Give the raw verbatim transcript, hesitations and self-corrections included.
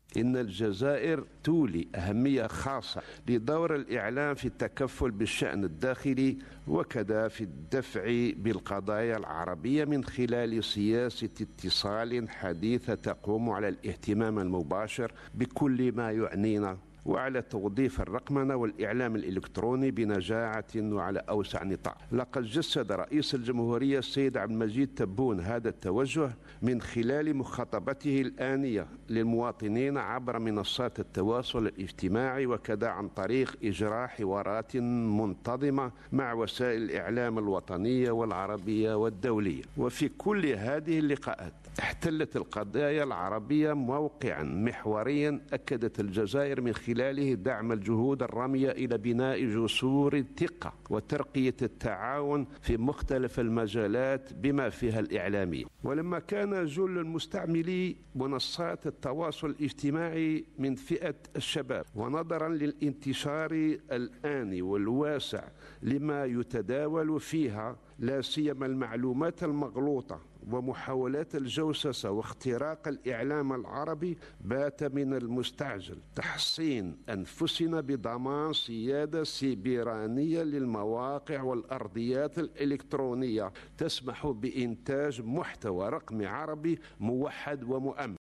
إن الجزائر تولي أهمية خاصة لدور الإعلام في التكفل بالشأن الداخلي وكذا في الدفع بالقضايا العربية من خلال سياسة اتصال حديثة تقوم على الاهتمام المباشر بكل ما يعنينا وعلى توظيف الرقمنة والإعلام الإلكتروني بنجاعة وعلى أوسع نطاق. لقد جسد رئيس الجمهورية السيد عبد المجيد تبون هذا التوجه من خلال مخاطبته الآنية للمواطنين عبر منصات التواصل الاجتماعي وكذا عن طريق إجراء حوارات منتظمة مع وسائل الإعلام الوطنية والعربية والدولية. وفي كل هذه اللقاءات احتلت القضايا العربية موقعا محوريا أكدت الجزائر من خلاله دعم الجهود الرامية إلى بناء جسور الثقة وترقية التعاون في مختلف المجالات بما فيها الإعلامية. ولما كان جل المستعملي منصات التواصل الاجتماعي من فئة الشباب ونظرا للانتشار الآني والواسع لما يتداول فيها لا سيما المعلومات المغلوطة ومحاولات الجوسسة واختراق الإعلام العربي، بات من المستعجل تحصين أنفسنا بضمان سيادة سيبرانية للمواقع والأرضيات الإلكترونية تسمح بإنتاج محتوى رقمي عربي موحد ومؤمن.